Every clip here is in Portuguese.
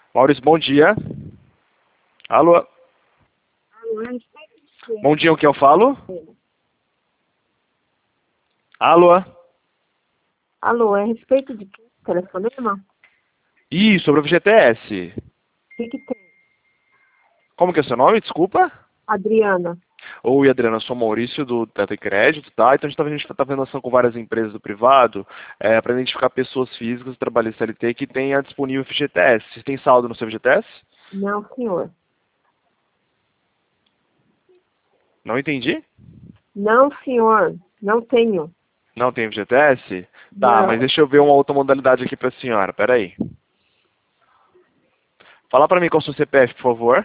Maurício, bom dia. Alô? Alô, a respeito de quê? Bom dia, o que eu falo? Alô? Alô, é a respeito de quê? Telefonema? Ih, sobre o FGTS. O que tem? Como que é seu nome? Desculpa. Adriana. Oi, Adriana, eu sou Maurício do Teta e Crédito, tá? Então a gente tá vendo ação com várias empresas do privado para identificar pessoas físicas, trabalhadores CLT que tenha disponível FGTS. Vocês têm saldo no seu FGTS? Não, senhor. Não entendi? Não, senhor. Não tenho. Não tem FGTS? Tá, mas Não. deixa eu ver uma outra modalidade aqui pra senhora, peraí. Fala pra mim qual é o seu CPF, por favor.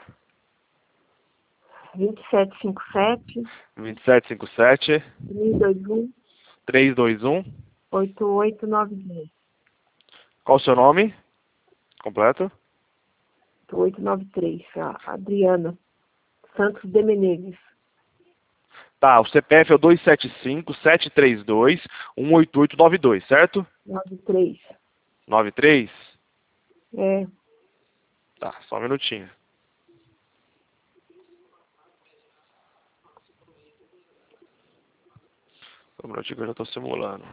2757 2757 321 321. 8890. Qual o seu nome completo? 8893. Adriana Santos de Menezes. Tá, o CPF é o 275-732-18892, certo? 93. 93? É. Tá, só um minutinho. Só um minutinho que eu já tô simulando.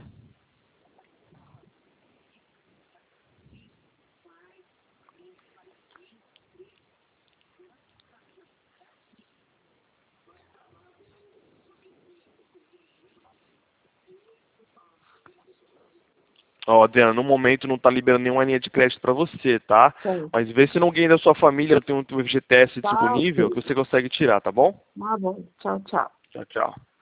Ó, Adriana, no momento não tá liberando nenhuma linha de crédito pra você, tá? Bom. Mas vê se alguém da sua família tem um FGTS Tá, disponível ok. que você consegue tirar, tá bom? Tá bom. Tchau, tchau. Tchau, tchau.